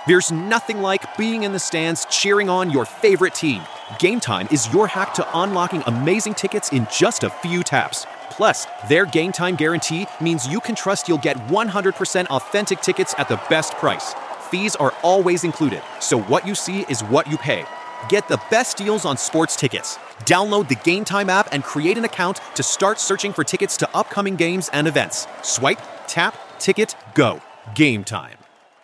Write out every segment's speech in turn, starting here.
There's nothing like being in the stands cheering on your favorite team. Game Time is your hack to unlocking amazing tickets in just a few taps. Plus, their Game Time guarantee means you can trust you'll get 100% authentic tickets at the best price. Fees are always included, so what you see is what you pay. Get the best deals on sports tickets. Download the Game Time app and create an account to start searching for tickets to upcoming games and events. Swipe, tap, ticket, go. Game Time.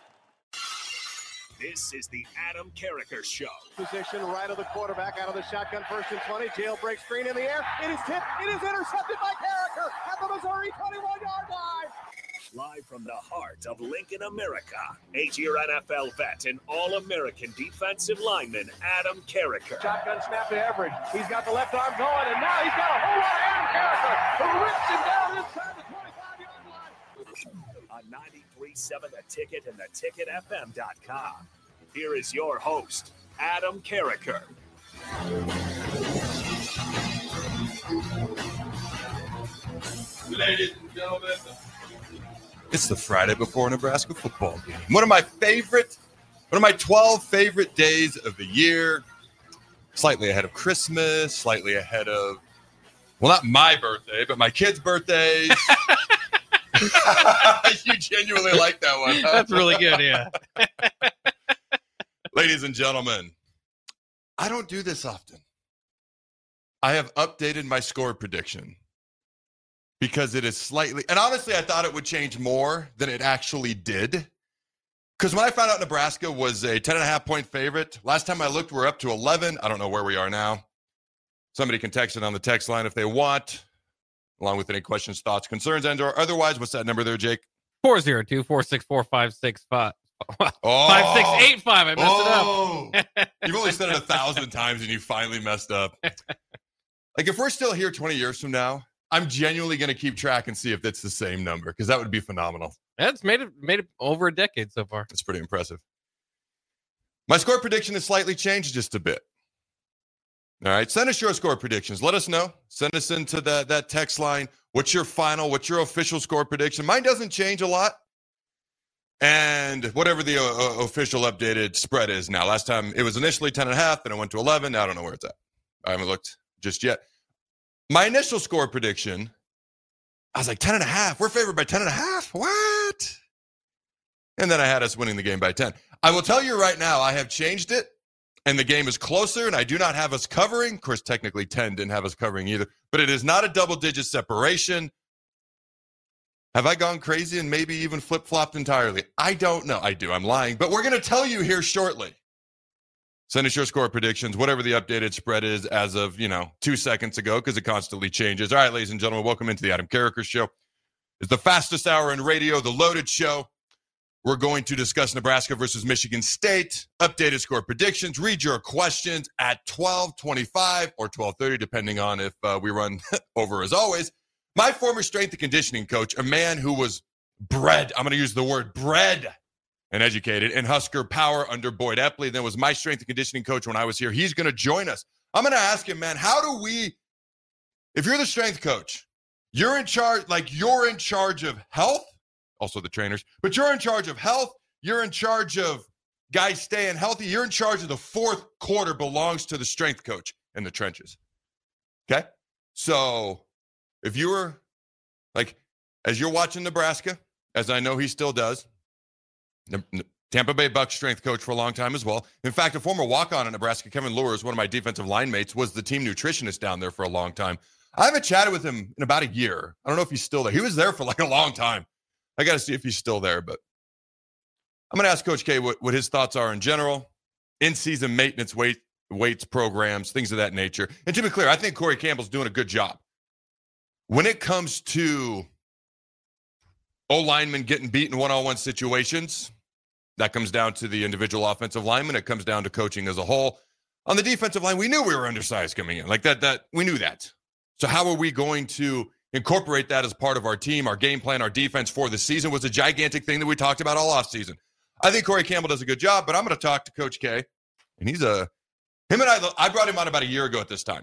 This is the Adam Carriker Show. Position right of the quarterback, out of the shotgun, 1st and 20. Jailbreak screen in the air. It is tipped. It is intercepted by Carriker at the Missouri 21-yard line. Live from the heart of Lincoln, America, 8-year NFL vet and All-American defensive lineman Adam Carriker. Shotgun snap to Everidge. He's got the left arm going, and now he's got a whole lot of Adam Carriker who rips him down inside the 25-yard line. On 93.7 The Ticket and theticketfm.com. Here is your host, Adam Carriker. Ladies and gentlemen, it's the Friday before a Nebraska football game. One of my 12 favorite days of the year. Slightly ahead of Christmas, slightly ahead of, well, not my birthday, but my kids' birthdays. You genuinely like that one, huh? That's really good, yeah. Ladies and gentlemen, I don't do this often. I have updated my score prediction because it is slightly, and honestly, I thought it would change more than it actually did. Because when I found out Nebraska was a 10.5-point favorite, last time I looked, we're up to 11. I don't know where we are now. Somebody can text it on the text line if they want, along with any questions, thoughts, concerns, and or otherwise. What's that number there, Jake? 402-464-5685. Oh, 5685. I messed it up. You've only said it 1,000 times and you finally messed up. Like, if we're still here 20 years from now, I'm genuinely going to keep track and see if it's the same number, because that would be phenomenal. That's made it over a decade so far. That's pretty impressive. My score prediction has slightly changed just a bit. All right, send us your score predictions. Let us know. Send us into that text line. What's your official score prediction? Mine doesn't change a lot. And whatever the official updated spread is now. Last time it was initially 10.5, then it went to 11. Now I don't know where it's at. I haven't looked just yet. My initial score prediction, I was like, 10.5. We're favored by 10.5? What? And then I had us winning the game by 10. I will tell you right now, I have changed it, and the game is closer, and I do not have us covering. Of course, technically 10 didn't have us covering either, but it is not a double-digit separation. Have I gone crazy and maybe even flip-flopped entirely? I don't know. I do. I'm lying. But we're going to tell you here shortly. Send us your score predictions, whatever the updated spread is as of, 2 seconds ago, because it constantly changes. All right, ladies and gentlemen, welcome into the Adam Carriker Show. It's the fastest hour in radio, the loaded show. We're going to discuss Nebraska versus Michigan State, updated score predictions, read your questions at 12:25 or 12:30, depending on if we run over as always. My former strength and conditioning coach, a man who was bred, I'm going to use the word bred and educated in Husker power under Boyd Epley, then was my strength and conditioning coach when I was here. He's going to join us. I'm going to ask him, man, if you're the strength coach, you're in charge of health, also the trainers, but you're in charge of health, you're in charge of guys staying healthy, you're in charge of the fourth quarter belongs to the strength coach in the trenches. Okay? So if you were, as you're watching Nebraska, as I know he still does, Tampa Bay Bucs strength coach for a long time as well. In fact, a former walk-on at Nebraska, Kevin Lewis, one of my defensive line mates, was the team nutritionist down there for a long time. I haven't chatted with him in about a year. I don't know if he's still there. He was there for a long time. I got to see if he's still there, but I'm going to ask Coach K what his thoughts are in general, in-season maintenance, weights programs, things of that nature. And to be clear, I think Corey Campbell's doing a good job. When it comes to O-linemen getting beat in one-on-one situations, that comes down to the individual offensive lineman. It comes down to coaching as a whole. On the defensive line, we knew we were undersized coming in. That we knew that. So how are we going to incorporate that as part of our team? Our game plan, our defense for the season was a gigantic thing that we talked about all offseason. I think Corey Campbell does a good job, but I'm going to talk to Coach K. And I brought him on about a year ago at this time.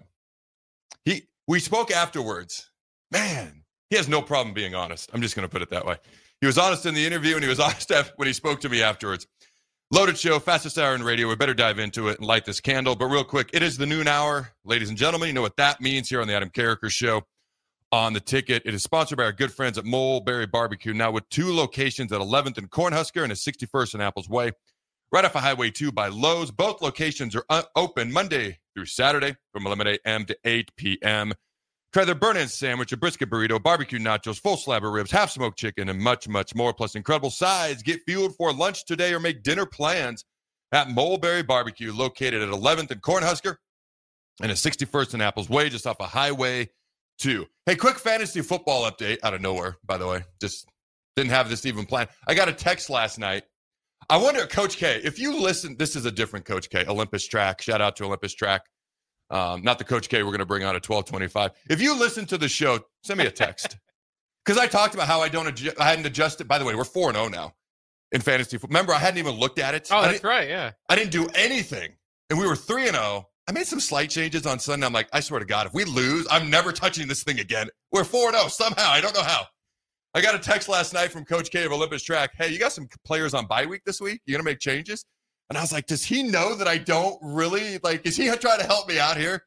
We spoke afterwards. Man, he has no problem being honest. I'm just going to put it that way. He was honest in the interview, and he was honest when he spoke to me afterwards. Loaded show, fastest hour in radio. We better dive into it and light this candle. But real quick, it is the noon hour. Ladies and gentlemen, you know what that means here on the Adam Carriker Show on the ticket. It is sponsored by our good friends at Mulberry Barbecue, now with 2 locations at 11th and Cornhusker and at 61st and Apples Way, right off of Highway 2 by Lowe's. Both locations are open Monday through Saturday from 11 a.m. to 8 p.m. Try their burn-in sandwich, a brisket burrito, barbecue nachos, full slab of ribs, half-smoked chicken, and much, much more, plus incredible sides. Get fueled for lunch today or make dinner plans at Mulberry Barbecue, located at 11th and Cornhusker and at 61st and Apples Way, just off of Highway 2. Hey, quick fantasy football update out of nowhere, by the way. Just didn't have this even planned. I got a text last night. I wonder, Coach K, if you listen, this is a different Coach K, Olympus Track. Shout out to Olympus Track. Not the Coach K we're going to bring on at 12:25. If you listen to the show, send me a text. Because I talked about how I hadn't adjusted. By the way, we're 4-0 now in fantasy. Remember, I hadn't even looked at it. Oh, that's right, yeah. I didn't do anything. And we were 3-0. I made some slight changes on Sunday. I'm like, I swear to God, if we lose, I'm never touching this thing again. We're 4-0 somehow. I don't know how. I got a text last night from Coach K of Olympus Track. Hey, you got some players on bye week this week? You going to make changes? And I was like, does he know that I don't really, is he trying to help me out here?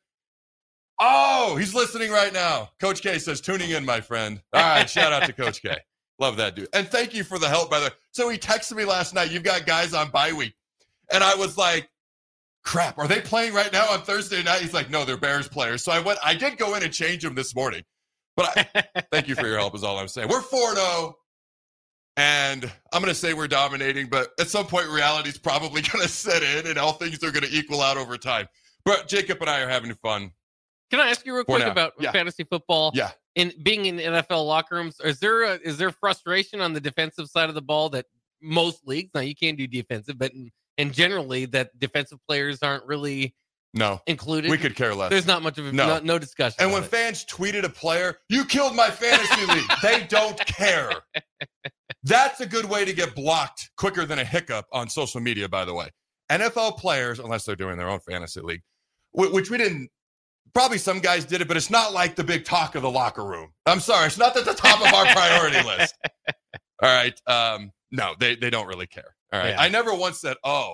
Oh, he's listening right now. Coach K says, tuning in, my friend. All right, shout out to Coach K. Love that dude. And thank you for the help, by the way. So he texted me last night, you've got guys on bye week. And I was like, crap, are they playing right now on Thursday night? He's like, no, they're Bears players. So I did go in and change them this morning. But thank you for your help is all I'm saying. We're 4-0. And I'm going to say we're dominating, but at some point, reality is probably going to set in, and all things are going to equal out over time. But Jacob and I are having fun. Can I ask you real quick about fantasy football? Yeah. In being in NFL locker rooms, is there frustration on the defensive side of the ball that most leagues, now you can do defensive, but in generally that defensive players aren't really included? We could care less. There's not much of no discussion. And when fans tweeted a player, you killed my fantasy league, they don't care. That's a good way to get blocked quicker than a hiccup on social media, by the way. NFL players, unless they're doing their own fantasy league, which we didn't, probably some guys did it, but it's not like the big talk of the locker room. I'm sorry. It's not at the top of our priority list. All right. No, they don't really care. All right. Yeah. I never once said, oh,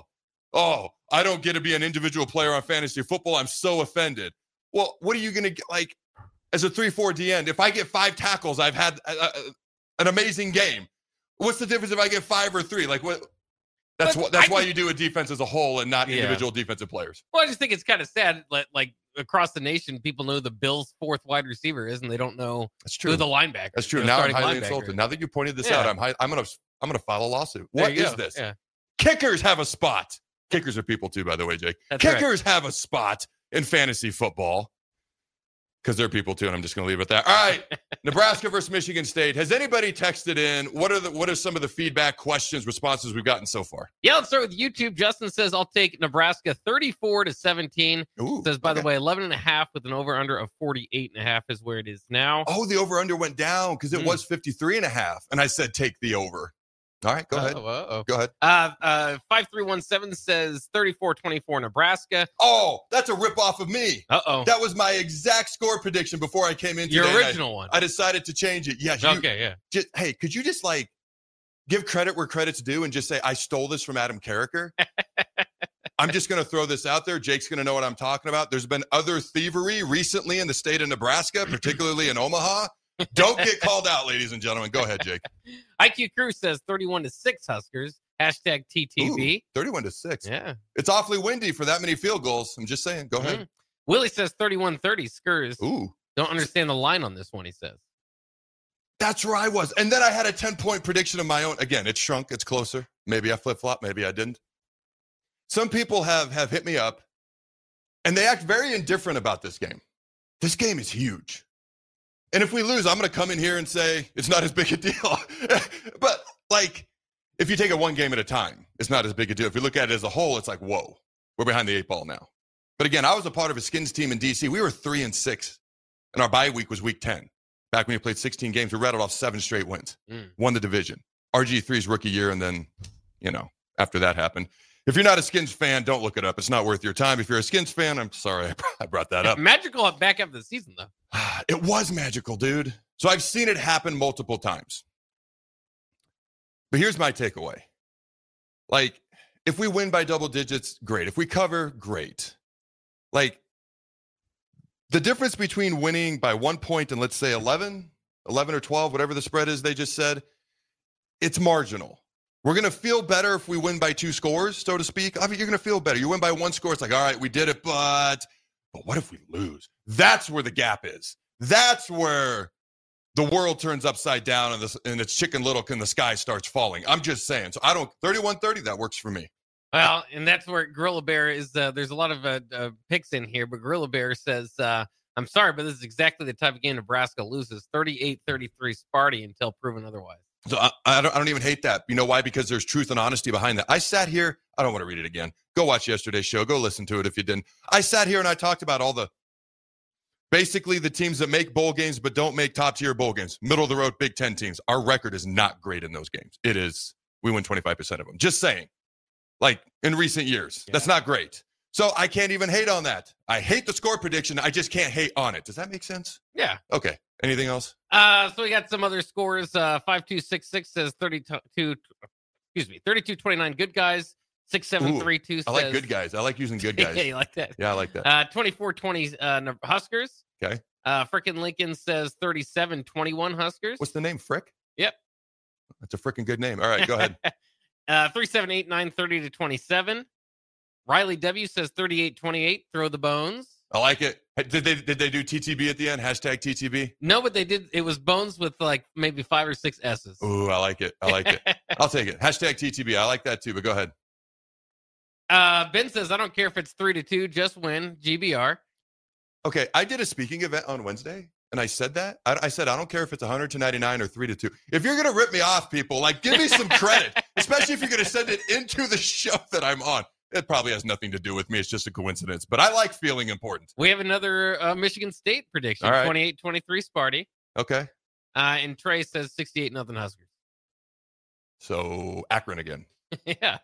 I don't get to be an individual player on fantasy football. I'm so offended. Well, what are you going to get? As a 3-4 D end, if I get 5 tackles, I've had an amazing game. What's the difference if I get 5 or 3? What? That's why you do a defense as a whole and not individual defensive players. Well, I just think it's kind of sad. Across the nation, people know the Bills' 4th wide receiver is, and they don't know who the linebacker. That's true. Now I'm highly insulted. Now that you pointed this out, I'm gonna file a lawsuit. What is this? Yeah. Kickers have a spot. Kickers are people too, by the way, Jake. Kickers have a spot in fantasy football. Because they're people too, and I'm just going to leave it at that. All right, Nebraska versus Michigan State. Has anybody texted in? What are some of the feedback, questions, responses we've gotten so far? Yeah, let's start with YouTube. Justin says, I'll take Nebraska 34-17. Says, by the way, 11.5 with an over-under of 48.5 is where it is now. Oh, the over-under went down because it was 53.5, and I said take the over. All right, go ahead. Go ahead. 5317 says 34-24 Nebraska. Oh, that's a ripoff of me. Uh-oh. That was my exact score prediction before I came in today. Your original one. I decided to change it. Yeah. Hey, could you just give credit where credit's due and just say, I stole this from Adam Carriker? I'm just going to throw this out there. Jake's going to know what I'm talking about. There's been other thievery recently in the state of Nebraska, particularly in Omaha. Don't get called out, ladies and gentlemen. Go ahead, Jake. IQ Crew says 31-6 Huskers. Hashtag TTV. 31-6. Yeah. It's awfully windy for that many field goals. I'm just saying. Go ahead. Willie says 31-30 Skurs. Ooh. Don't understand the line on this one, he says. That's where I was. And then I had a 10-point prediction of my own. Again, it shrunk. It's closer. Maybe I flip-flop. Maybe I didn't. Some people have hit me up, and they act very indifferent about this game. This game is huge. And if we lose, I'm going to come in here and say it's not as big a deal. But, if you take it one game at a time, it's not as big a deal. If you look at it as a whole, it's like, whoa, we're behind the 8 ball now. But again, I was a part of a Skins team in D.C. We were 3-6, and our bye week was week 10. Back when we played 16 games, we rattled off 7 straight wins, won the division. RG3's rookie year, and then, after that happened. If you're not a Skins fan, don't look it up. It's not worth your time. If you're a Skins fan, I'm sorry I brought that up. Magical back up the season, though. It was magical, dude. So I've seen it happen multiple times. But here's my takeaway. if we win by double digits, great. If we cover, great. Like, the difference between winning by 1 point and, let's say, 11 or 12, whatever the spread is they just said, it's marginal. We're going to feel better if we win by 2 scores, so to speak. I mean, you're going to feel better. You win by 1 score, it's like, all right, we did it, but what if we lose? That's where the gap is. That's where the world turns upside down and it's Chicken Little and the sky starts falling. I'm just saying. So 31-30, that works for me. Well, and that's where Gorilla Bear is. There's a lot of picks in here, but Gorilla Bear says, I'm sorry, but this is exactly the type of game Nebraska loses. 38-33 Sparty until proven otherwise. So I don't even hate that. You know why? Because there's truth and honesty behind that. I sat here. I don't want to read it again. Go watch yesterday's show. Go listen to it if you didn't. I sat here and I talked about basically the teams that make bowl games but don't make top-tier bowl games. Middle-of-the-road Big Ten teams. Our record is not great in those games. It is. We win 25% of them. Just saying. Like in recent years. Yeah. That's not great. So I can't even hate on that. I hate the score prediction. I just can't hate on it. Does that make sense? Yeah. Okay. Anything else? So we got some other scores. 5266 says 32-29 good guys. 6732 says. I like good guys. I like using good guys. Yeah, you like that? Yeah, I like that. 24-20 Huskers. Okay. Frickin' Lincoln says 37-21 Huskers. What's the name? Frick? Yep. That's a freaking good name. All right, go ahead. 3789 30-27. Riley W says 38-28. Throw the bones. I like it. Did they do TTB at the end? Hashtag TTB? No, but they did. It was bones with like maybe 5 or 6 S's. Ooh, I like it. I like it. I'll take it. Hashtag TTB. I like that too, but go ahead. Ben says, I don't care if it's 3-2, just win. GBR. Okay, I did a speaking event on Wednesday, and I said that. I said, I don't care if it's 100-99 or 3-2. If you're going to rip me off, people, like, give me some credit, especially if you're going to send it into the show that I'm on. It probably has nothing to do with me. It's just a coincidence, but I like feeling important. We have another Michigan State prediction, right. 28-23 Sparty. Okay. And Trey says 68-0 Huskers. So Akron again. Yeah.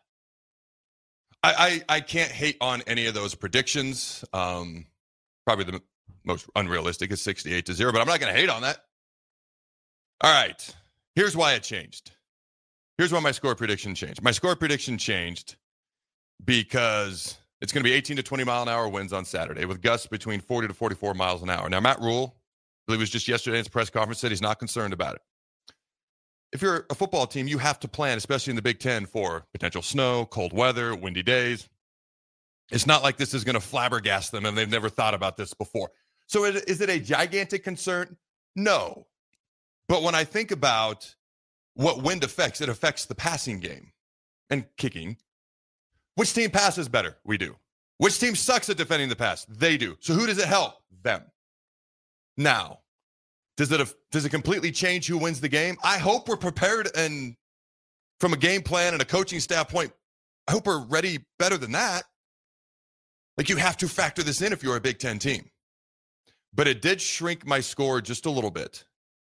I can't hate on any of those predictions. Probably the most unrealistic is 68-0, but I'm not going to hate on that. All right. Here's why it changed. Here's why my score prediction changed. My score prediction changed because it's going to be 18 to 20 mile an hour winds on Saturday with gusts between 40 to 44 miles an hour. Now, Matt Rule, I believe it was just yesterday in his press conference, said he's not concerned about it. If you're a football team, you have to plan, especially in the Big Ten, for potential snow, cold weather, windy days. It's not like this is going to flabbergast them and they've never thought about this before. So is it a gigantic concern? No. But when I think about what wind affects, it affects the passing game and kicking. Which team passes better? We do. Which team sucks at defending the pass? They do. So who does it help? Them. Now, does it completely change who wins the game? I hope we're prepared, and from a game plan and a coaching staff point, I hope we're ready better than that. Like, you have to factor this in if you're a Big Ten team. But it did shrink my score just a little bit.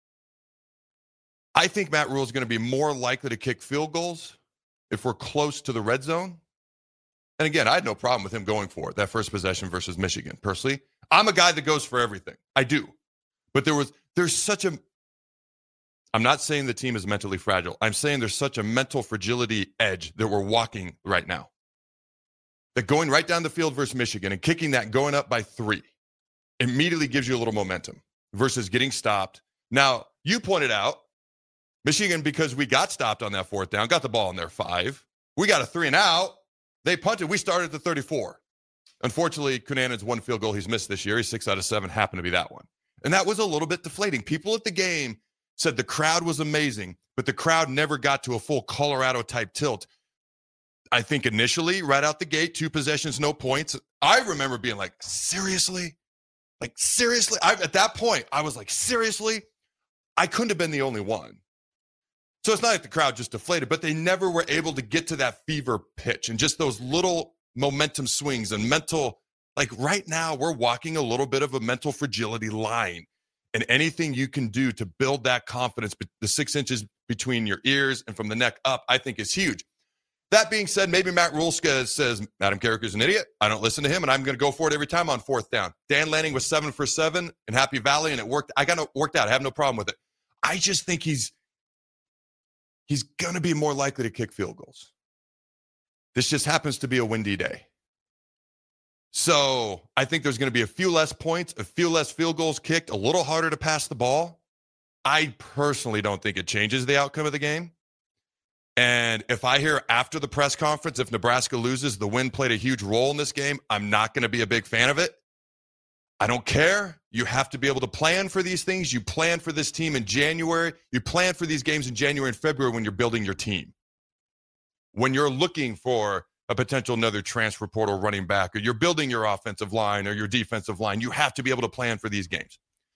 I think Matt Rule is going to be more likely to kick field goals if we're close to the red zone. And again, I had no problem with him going for it, that first possession versus Michigan. Personally, I'm a guy that goes for everything. I do. But there's such a, I'm not saying the team is mentally fragile. I'm saying there's such a mental fragility edge that we're walking right now. That going right down the field versus Michigan and kicking that, going up by 3, immediately gives you a little momentum versus getting stopped. Now, you pointed out, Michigan, because we got stopped on that 4th down, got the ball on their 5. We got a 3 and out. They punted. We started at the 34. Unfortunately, Conanon's 1 field goal he's missed this year. He's 6 out of 7, happened to be that one. And that was a little bit deflating. People at the game said the crowd was amazing, but the crowd never got to a full Colorado-type tilt. I think initially, right out the gate, 2 possessions, no points. I remember being like, seriously? Like, seriously? At that point, I was like, seriously? I couldn't have been the only one. So it's not like the crowd just deflated, but they never were able to get to that fever pitch and just those little momentum swings and mental. Like, right now, we're walking a little bit of a mental fragility line. And anything you can do to build that confidence, the 6 inches between your ears and from the neck up, I think is huge. That being said, maybe Matt Rule says, Adam Carricker's an idiot. I don't listen to him, and I'm going to go for it every time on 4th down. Dan Lanning was 7 for 7 in Happy Valley, and it worked. I got it worked out. I have no problem with it. I just think he's going to be more likely to kick field goals. This just happens to be a windy day. So I think there's going to be a few less points, a few less field goals kicked, a little harder to pass the ball. I personally don't think it changes the outcome of the game. And if I hear after the press conference, if Nebraska loses, the wind played a huge role in this game, I'm not going to be a big fan of it. I don't care. You have to be able to plan for these things. You plan for this team in January. You plan for these games in January and February when you're building your team. When you're looking for a potential another transfer portal running back, or you're building your offensive line or your defensive line, you have to be able to plan for these games.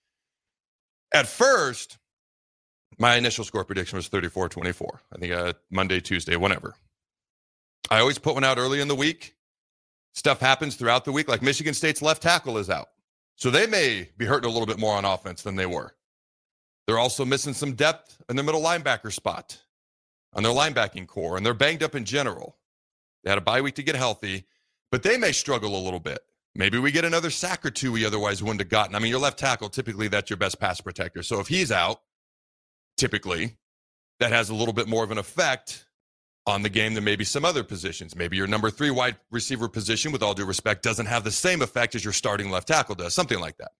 At first, my initial score prediction was 34-24. I think Monday, Tuesday, whenever. I always put one out early in the week. Stuff happens throughout the week, like Michigan State's left tackle is out. So they may be hurting a little bit more on offense than they were. They're also missing some depth in their middle linebacker spot on their linebacking core, and they're banged up in general. They had a bye week to get healthy, but they may struggle a little bit. Maybe we get another sack or two we otherwise wouldn't have gotten. I mean, your left tackle, typically that's your best pass protector. So if he's out, typically, that has a little bit more of an effect on the game than maybe some other positions. Maybe your number 3 wide receiver position, with all due respect, doesn't have the same effect as your starting left tackle does. Something like that.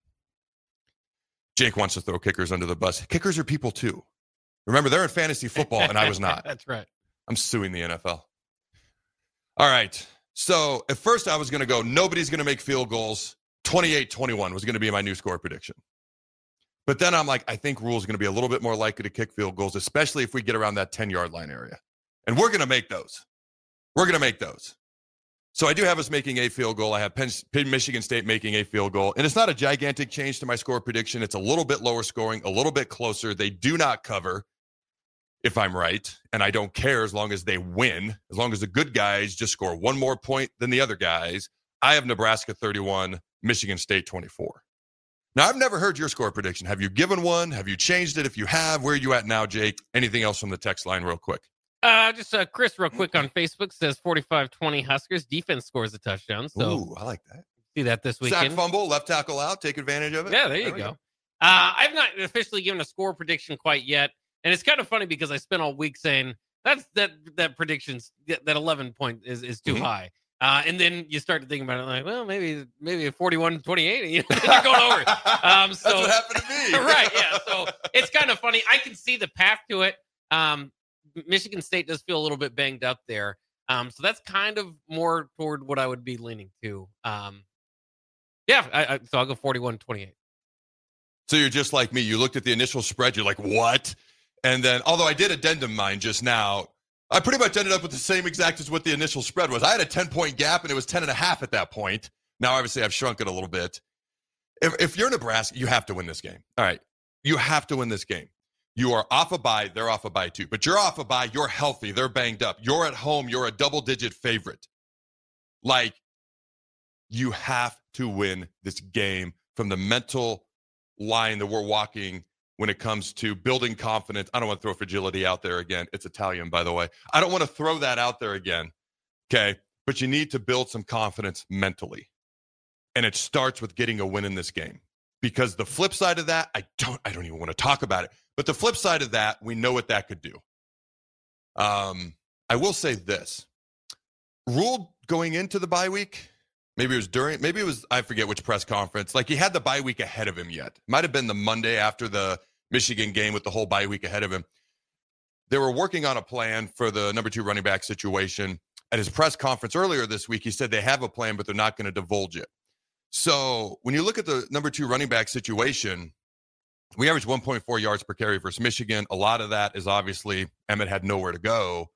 Jake wants to throw kickers under the bus. Kickers are people too. Remember, they're in fantasy football, and I was not. That's right. I'm suing the NFL. All right. So at first I was going to go, nobody's going to make field goals. 28-21 was going to be my new score prediction. But then I'm like, I think Rhule's going to be a little bit more likely to kick field goals, especially if we get around that 10-yard line area. And we're going to make those. We're going to make those. So I do have us making a field goal. I have Michigan State making a field goal. And it's not a gigantic change to my score prediction. It's a little bit lower scoring, a little bit closer. They do not cover, if I'm right. And I don't care as long as they win. As long as the good guys just score one more point than the other guys. I have Nebraska 31, Michigan State 24. Now, I've never heard your score prediction. Have you given one? Have you changed it? If you have, where are you at now, Jake? Anything else from the text line real quick? Chris, real quick on Facebook, says 45-20 Huskers. Defense scores a touchdown. So ooh, I like that. See that this weekend. Sack fumble, left tackle out, take advantage of it. Yeah, there you go. I've not officially given a score prediction quite yet. And it's kind of funny because I spent all week saying that prediction's, that 11 point is too high. And then you start to think about it like, well, maybe a 41-28, you're going over it. That's what happened to me. Right, yeah. So it's kind of funny. I can see the path to it. Michigan State does feel a little bit banged up there. So that's kind of more toward what I would be leaning to. So I'll go 41-28. So you're just like me. You looked at the initial spread. You're like, what? And then, although I did addendum mine just now, I pretty much ended up with the same exact as what the initial spread was. I had a 10-point gap, and it was 10.5 at that point. Now, obviously, I've shrunk it a little bit. If you're Nebraska, you have to win this game. All right. You have to win this game. You are off a bye. They're off a bye too. But you're off a bye. You're healthy. They're banged up. You're at home. You're a double-digit favorite. Like, you have to win this game from the mental line that we're walking when it comes to building confidence. I don't want to throw fragility out there again. It's Italian, by the way. I don't want to throw that out there again, okay? But you need to build some confidence mentally. And it starts with getting a win in this game. Because the flip side of that, I don't even want to talk about it. But the flip side of that, we know what that could do. I will say this. Rhule going into the bye week, maybe it was, I forget which press conference. Like, he had the bye week ahead of him yet. Might have been the Monday after the Michigan game with the whole bye week ahead of him. They were working on a plan for the number 2 running back situation. At his press conference earlier this week, he said they have a plan, but they're not going to divulge it. So when you look at the number 2 running back situation, we averaged 1.4 yards per carry versus Michigan. A lot of that is obviously Emmett had nowhere to go.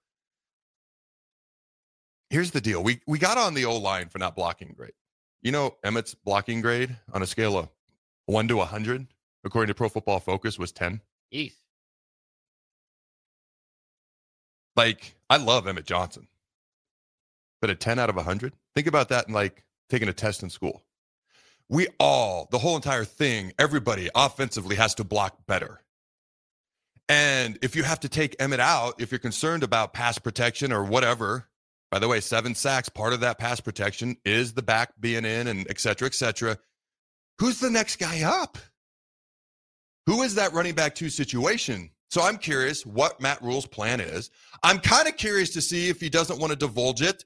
Here's the deal. We got on the O-line for not blocking great. You know, Emmett's blocking grade on a scale of 1 to 100, according to Pro Football Focus, was 10. Jeez. Like, I love Emmett Johnson. But a 10 out of 100? Think about that in, like, taking a test in school. The whole entire thing, everybody offensively has to block better. And if you have to take Emmett out, if you're concerned about pass protection or whatever, by the way, 7 sacks, part of that pass protection is the back being in and et cetera, who's the next guy up? Who is that running back 2 situation? So I'm curious what Matt Rhule's plan is. I'm kind of curious to see if he doesn't want to divulge it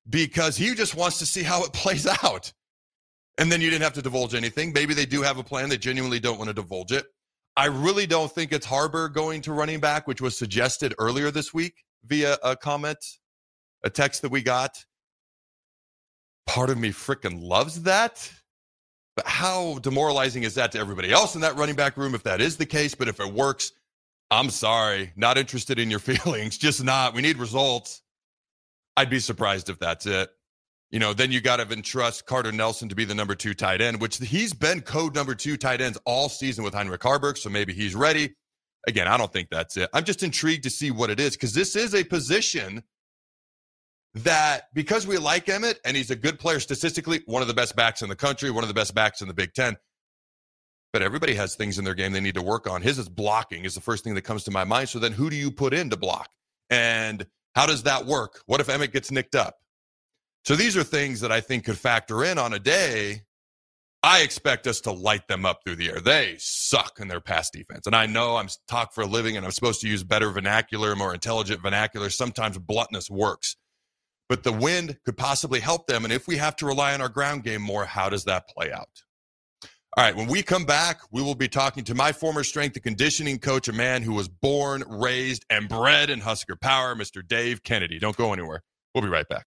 because he just wants to see how it plays out. And then you didn't have to divulge anything. Maybe they do have a plan. They genuinely don't want to divulge it. I really don't think it's Harbor going to running back, which was suggested earlier this week via a comment, a text that we got. Part of me freaking loves that. But how demoralizing is that to everybody else in that running back room if that is the case? But if it works, I'm sorry. Not interested in your feelings. Just not. We need results. I'd be surprised if that's it. You know, then you got to entrust Carter Nelson to be the number 2 tight end, which he's been code number 2 tight ends all season with Heinrich Haarberg, so maybe he's ready. Again, I don't think that's it. I'm just intrigued to see what it is, because this is a position that, because we like Emmett, and he's a good player statistically, one of the best backs in the country, one of the best backs in the Big Ten, but everybody has things in their game they need to work on. His is blocking is the first thing that comes to my mind. So then who do you put in to block? And how does that work? What if Emmett gets nicked up? So these are things that I think could factor in on a day. I expect us to light them up through the air. They suck in their pass defense. And I know I'm talk for a living and I'm supposed to use better vernacular, more intelligent vernacular. Sometimes bluntness works. But the wind could possibly help them. And if we have to rely on our ground game more, how does that play out? All right, when we come back, we will be talking to my former strength and conditioning coach, a man who was born, raised, and bred in Husker Power, Mr. Dave Kennedy. Don't go anywhere. We'll be right back.